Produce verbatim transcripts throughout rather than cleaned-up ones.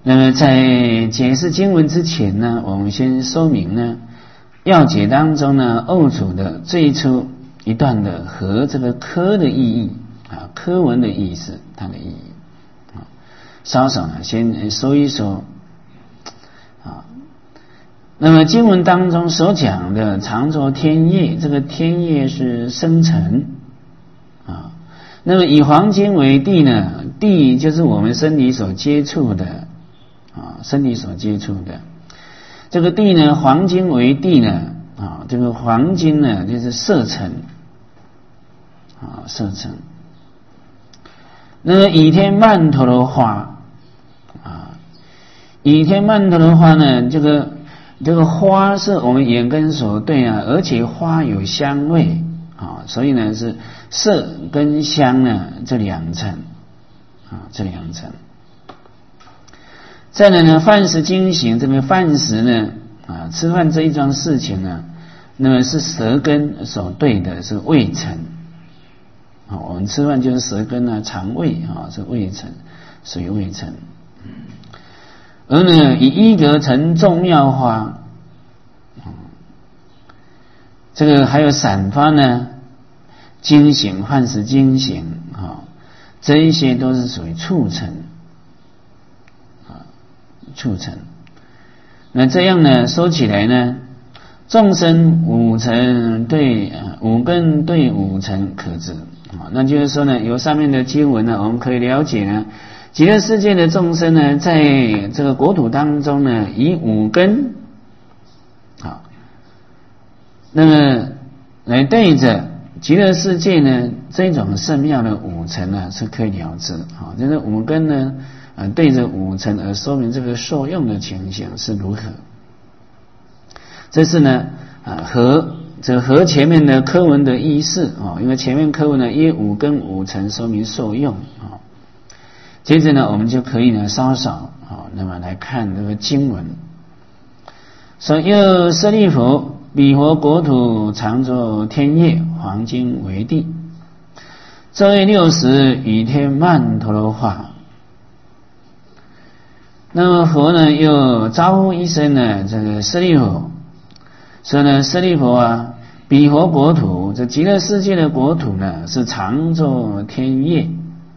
那么在解释经文之前呢，我们先说明呢要解当中呢讣楚的最初一段的和这个科的意义啊，科文的意思，它的意义啊，稍稍呢先说一说啊。那么经文当中所讲的常作天业，这个天业是生辰啊。那么以黄金为地呢，地就是我们身体所接触的啊，身体所接触的这个地呢，黄金为地呢啊，这个黄金呢就是色尘啊，色尘。那么倚天曼陀罗花啊，倚天曼陀罗花呢，这个这个花是我们眼根所对啊，而且花有香味啊，所以呢是色跟香呢这两层啊，这两层。再来呢，饭食经行，这个饭食呢啊，吃饭这一桩事情呢，那么是舌根所对的是味尘啊，我们吃饭就是舌根啊，肠胃啊是味尘，属于味尘。而呢，以一格成众妙花，这个还有散发呢，经行饭食经行啊，这一些都是属于促成。促成，那这样呢？说起来呢，众生五尘对五根对五尘可知啊，那就是说呢，由上面的经文呢，我们可以了解呢，极乐世界的众生呢，在这个国土当中呢，以五根啊，那么来对着极乐世界呢，这种圣妙的五尘呢，是可以了知啊，就是五根呢。啊，对着五尘而说明这个受用的情形是如何。这是呢啊和这和前面的科文的意思啊，因为前面科文呢以五根五尘说明受用啊。接着呢，我们就可以呢稍稍啊，那么来看这个经文。说又舍利弗，彼佛国土常作天业，黄金为地，昼夜六时，倚天曼陀罗花。那么佛呢又招呼一声呢，这个舍利弗，说呢舍利弗啊，彼佛国土，这极乐世界的国土呢是常作天业。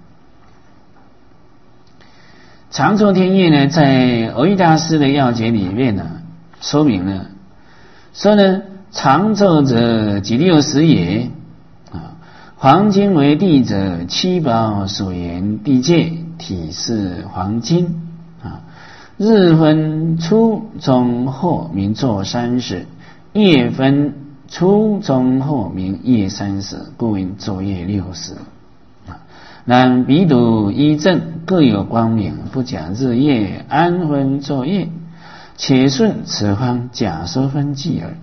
常作天业呢，在蕅益大师的要解里面呢说明了，说呢常作者即六时也啊，黄金为地者，七宝所言地界，体是黄金。日分初中后名作三时，夜分初中后名夜三时，故名昼夜六时。然彼土一正，各有光明，不假日夜，安分昼夜，且顺此方假说分际耳。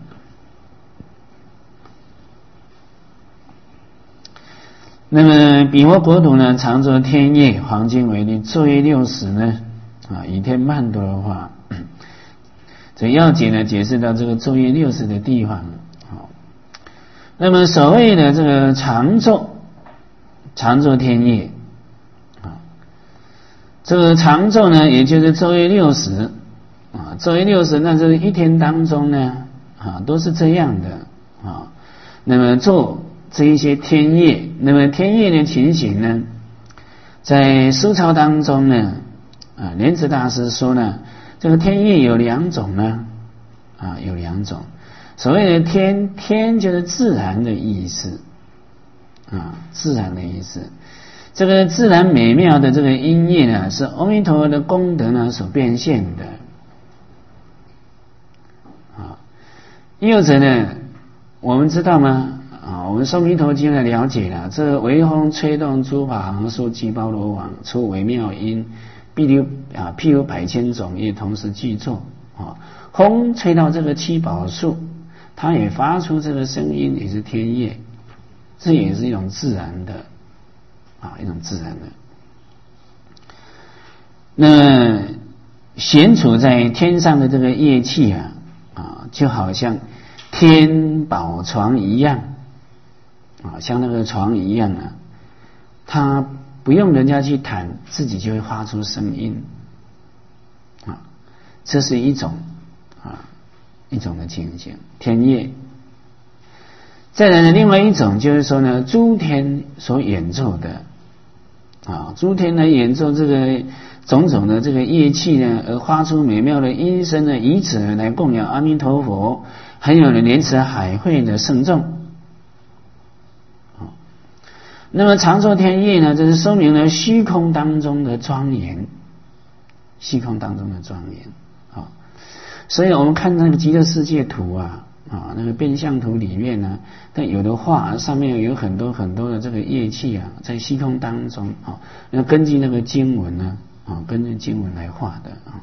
那么彼佛国土呢，常作天业，黄金为地，昼夜六时呢啊，倚天曼陀罗花，这要解呢解释到这个昼夜六时的地方。好，那么所谓的这个常作，常作天业啊，这个常作呢，也就是昼夜六时啊，昼夜六时，那这一天当中呢啊，都是这样的啊。那么做这一些天业，那么天业的情形呢，在书抄当中呢。啊，莲池大师说呢，这个天业有两种呢，啊，有两种。所谓的天，天就是自然的意思，啊，自然的意思。这个自然美妙的这个音乐呢，是阿弥陀佛的功德呢所变现的，啊。又者呢，我们知道吗？啊，我们说弥陀经呢了解了，这个微风吹动诸法行树，积包罗网，出微妙音。譬如啊，譬如百千种业同时具作啊，风吹到这个七宝树，它也发出这个声音，也是天业，这也是一种自然的啊，一种自然的。那悬处在天上的这个乐器啊，啊，就好像天宝床一样啊，像那个床一样啊，它不用人家去弹，自己就会发出声音啊，这是一种啊一种的情形，天乐。再来呢，另外一种就是说呢，诸天所演奏的啊，诸天来演奏这个种种的这个乐器呢，而发出美妙的音声呢，以此来供养阿弥陀佛，还有呢莲池海会的圣众。那么常作天乐呢，这是说明了虚空当中的庄严，虚空当中的庄严啊。所以我们看那个极乐世界图啊，啊那个变相图里面呢，但有的画上面有很多很多的这个乐器啊，在虚空当中啊，那根据那个经文呢，啊根据经文来画的啊。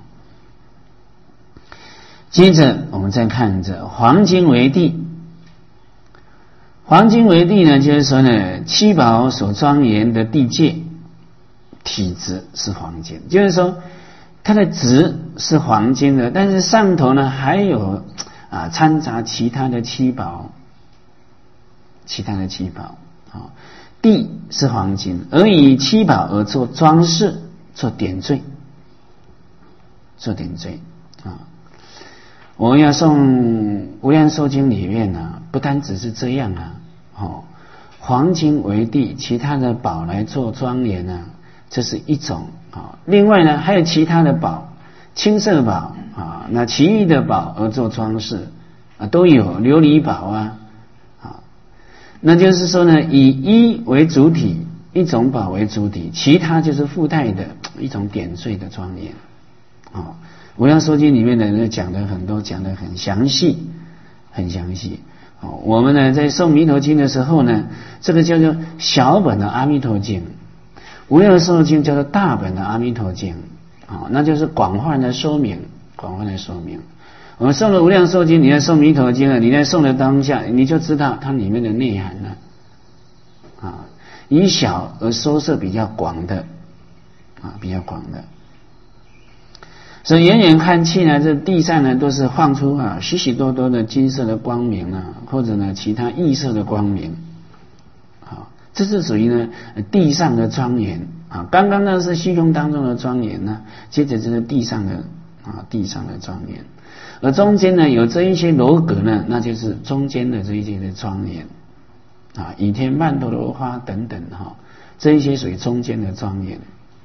接着我们再看这黄金为地。黄金为地呢，就是说呢，七宝所庄严的地界体质是黄金，就是说它的质是黄金的，但是上头呢还有啊掺杂其他的七宝，其他的七宝啊，地是黄金，而以七宝而做装饰，做点缀，做点缀啊。我们要诵无量寿经里面呢，不单只是这样啊。哦，黄金为地，其他的宝来做庄严啊，这是一种啊。另外呢，还有其他的宝，青色宝啊，那其余的宝而做装饰啊，都有琉璃宝啊啊。那就是说呢，以一为主体，一种宝为主体，其他就是附带的一种点缀的庄严啊。无量寿经里面呢讲的很多，讲的很详细，很详细。我们呢在诵弥陀经的时候呢，这个叫做小本的阿弥陀经，无量寿经叫做大本的阿弥陀经啊，那就是广泛的说明，广泛的说明。我们诵了无量寿经，你在诵弥陀经了，你在诵的当下，你就知道它里面的内涵了啊，以小而说摄比较广的啊，比较广的。所以远远看去呢，这地上呢都是放出啊许许多多的金色的光明啊，或者呢其他异色的光明，啊，这是属于呢地上的庄严啊。刚刚那是虚空当中的庄严呢，接着就是地上的啊地上的庄严，而中间呢有这一些楼阁呢，那就是中间的这一些的庄严啊，倚天曼陀罗花等等哈、啊，这一些属于中间的庄严。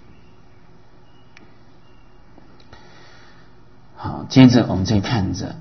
好，接着我们再看着，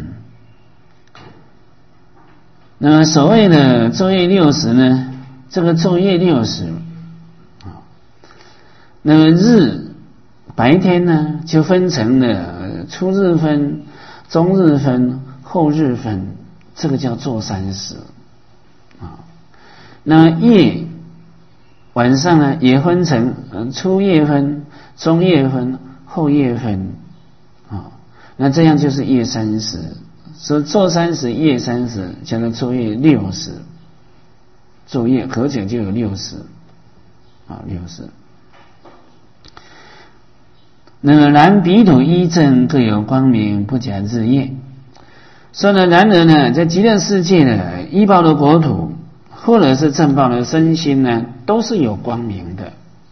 那么所谓的昼夜六时呢，这个昼夜六时啊，那么日白天呢就分成了初日分、中日分、后日分，这个叫做三时啊。那夜晚上呢也分成初夜分、中夜分、后夜分。啊，那这样就是夜三时，所以昼三时、夜三时，叫做昼夜六时。昼夜合起来就有六时，啊，六时。那么然彼土一正各有光明，不假日夜。说呢，然而呢，在极乐世界的依报的国土，或者是正报的身心呢，都是有光明的，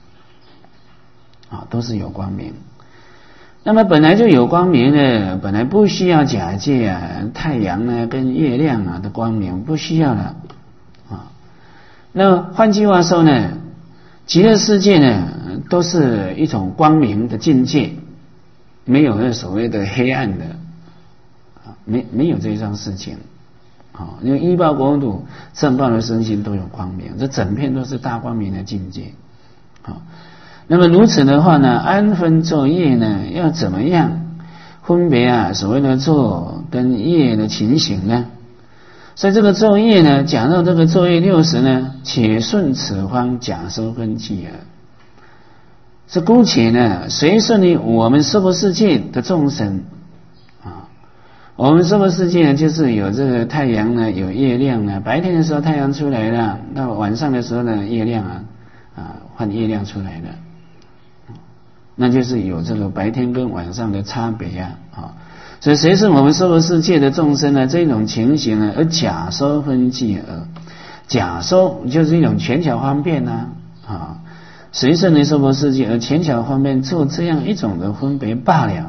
啊，都是有光明。那么本来就有光明的，本来不需要假借啊太阳呢跟月亮啊的光明，不需要了啊。那么换句话说呢，极乐世界呢都是一种光明的境界，没有那所谓的黑暗的啊，没没有这一桩事情啊。因为依报国土、正报的身心都有光明，这整片都是大光明的境界啊。那么如此的话呢，安分昼夜呢，要怎么样分别啊？所谓的昼跟夜的情形呢？所以这个昼夜呢，讲到这个昼夜六时呢，且顺此方假收分际耳。是姑且呢，随顺于我们娑婆世界的众生啊，我们娑婆世界呢，就是有这个太阳呢，有月亮呢。白天的时候太阳出来了，到晚上的时候呢，月亮啊啊换月亮出来了。那就是有这个白天跟晚上的差别啊，啊，所以随顺我们娑婆世界的众生呢，这种情形呢，而假收分际耳，假收就是一种权巧方便呐，啊， 随顺的娑婆世界，而浅巧方面做这样一种的分别罢了。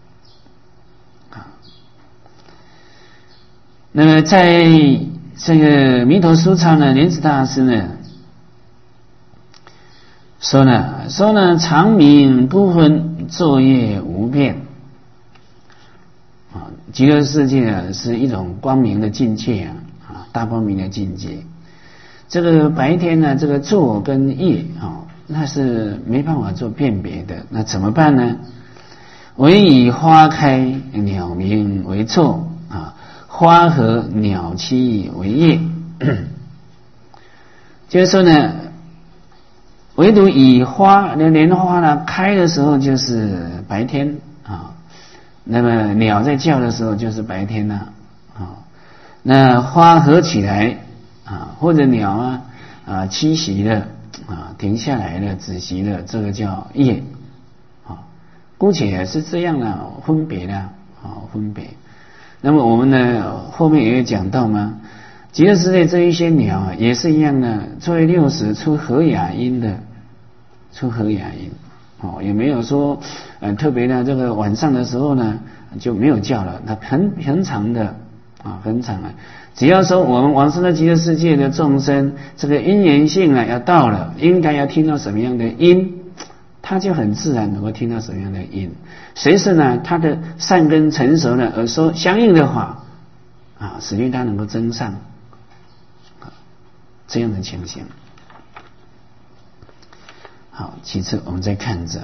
那么在这个弥陀书抄呢，莲池大师呢说呢，说呢常明不分，昼夜无变。啊，极乐世界啊是一种光明的境界啊，啊大光明的境界。这个白天呢，这个昼跟夜啊，那是没办法做辨别的。那怎么办呢？唯以花开鸟鸣为昼啊，花和鸟栖为夜。就是说呢，唯独以花，那莲花呢开的时候就是白天啊，那么鸟在叫的时候就是白天呐啊，那花合起来啊，或者鸟啊啊栖息了啊，停下来了，止息了，这个叫夜啊。姑且也是这样的分别的啊，分别。那么我们呢后面也有讲到吗？极乐世界这一些鸟啊，也是一样的，作为六识出和雅音的，出和雅音哦，也没有说呃特别的这个晚上的时候呢就没有叫了，它很很长的啊，很长啊。只要说我们往生的极乐世界的众生，这个因缘性啊要到了，应该要听到什么样的音，他就很自然能够听到什么样的音。随时呢，他的善根成熟了，而说相应的话啊，使令他能够增上，这样的情形。好，其次我们再看着。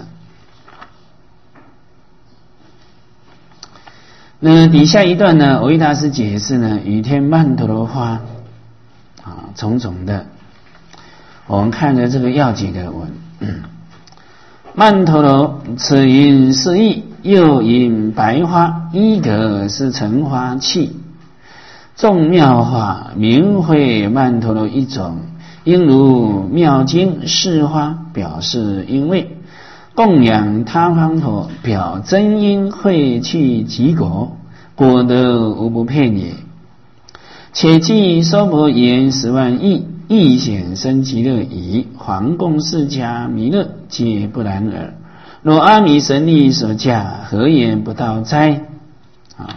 那底下一段呢，维大师解释呢，雨天曼陀罗花啊，种种的。我们看着这个要解的文，嗯、曼陀罗此因是意，又因白花，一格是成花器，众妙花名会曼陀罗一种，应如妙经释花，表示因位。供养他方陀，表真因会去极果，果德无不骗也。且记娑婆言十万亿，亦显生极乐矣。皇供释迦弥勒，皆不然耳。若阿弥神力所驾，何言不到哉？啊，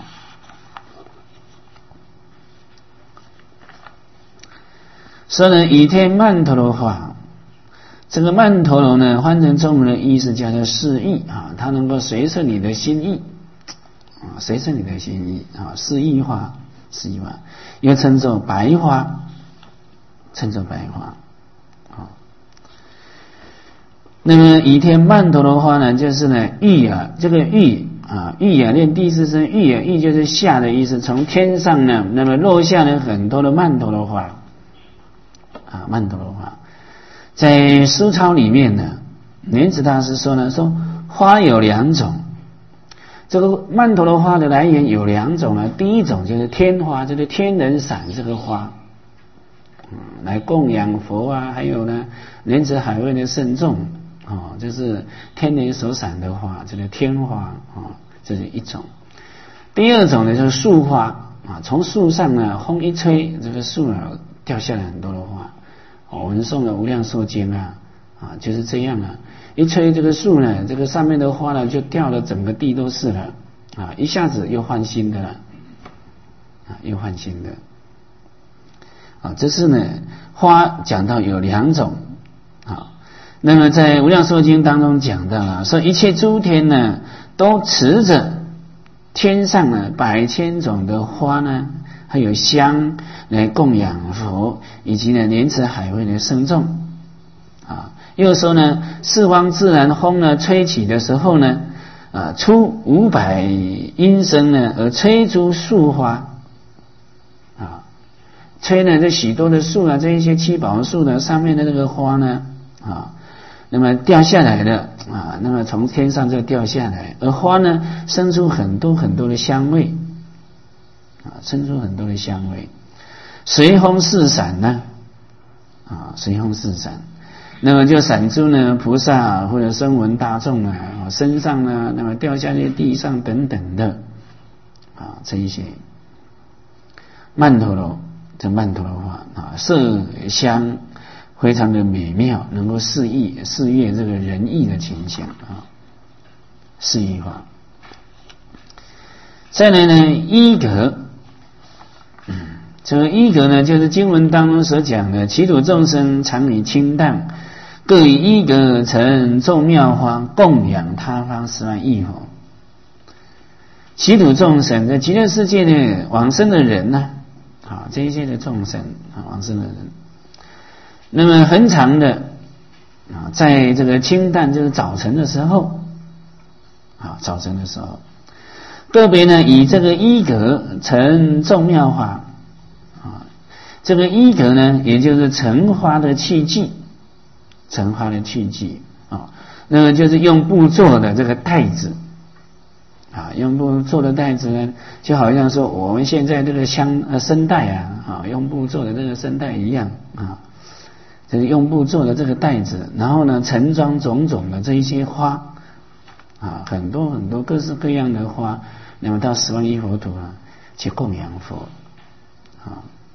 说呢，倚天曼陀罗花。这个曼陀罗呢，换成中文的意思叫做示意啊，它能够随顺你的心意啊，随顺你的心意啊，示意花，示意花，又称作白花，称作白花啊。那么倚天曼陀罗花呢，就是呢欲啊，这个欲啊，欲啊，念第四声欲啊，欲就是下的意思，从天上呢，那么落下了很多的曼陀罗花啊，曼陀罗花。在书抄里面呢，莲池大师说呢，说花有两种，这个曼陀罗花的来源有两种呢。第一种就是天花，就是天人散这个花，嗯，来供养佛啊，还有呢莲池海味的圣众哦，就是天人所散的花，这个天花哦，这是一种。第二种呢就是树花啊，从树上呢风一吹，这个树啊掉下来很多的花。我们诵了《无量寿经》啊，啊就是这样啊，一吹这个树呢，这个上面的花呢就掉了，整个地都是了啊，一下子又换新的了，啊又换新的，啊这是呢花讲到有两种啊，那么在《无量寿经》当中讲到了，说一切诸天呢都持着天上呢百千种的花呢。还有香来供养佛，以及呢莲池海味的圣众啊。又说呢，四方自然风呢吹起的时候呢，啊出五百音声呢，而吹出树花啊，吹呢这许多的树啊，这一些七宝树的上面的那个花呢啊，那么掉下来的啊，那么从天上就掉下来，而花呢生出很多很多的香味。啊，生出很多的香味，随风四散呢，啊，随风四散，那么就闪出呢菩萨或者声闻大众啊身上呢，那么掉下在地上等等的，啊，这一些曼陀罗，这曼陀罗花啊，色香非常的美妙，能够示意示悦这个仁义的倾向啊，示意法。再来呢，衣格，嗯，这个衣格呢，就是经文当中所讲的，其土众生常以清淡，各以衣格成众妙花，供养他方十万亿佛。其土众生在极乐世界的往生的人呢，啊，这一些的众生啊，往生的人，那么很长的啊，在这个清淡，就是早晨的时候，啊，早晨的时候，个别呢以这个衣格成众妙花，啊，这个衣格呢，也就是盛花的器具，盛花的器具啊，那么就是用布做的这个袋子。啊，用布做的袋子呢，就好像说我们现在这个香呃声带啊，啊，用布做的这个声带一样啊，这是用布做的这个袋子，然后呢，盛装种种的这一些花啊，很多很多各式各样的花，那么到十万亿佛土啊，去供养佛啊，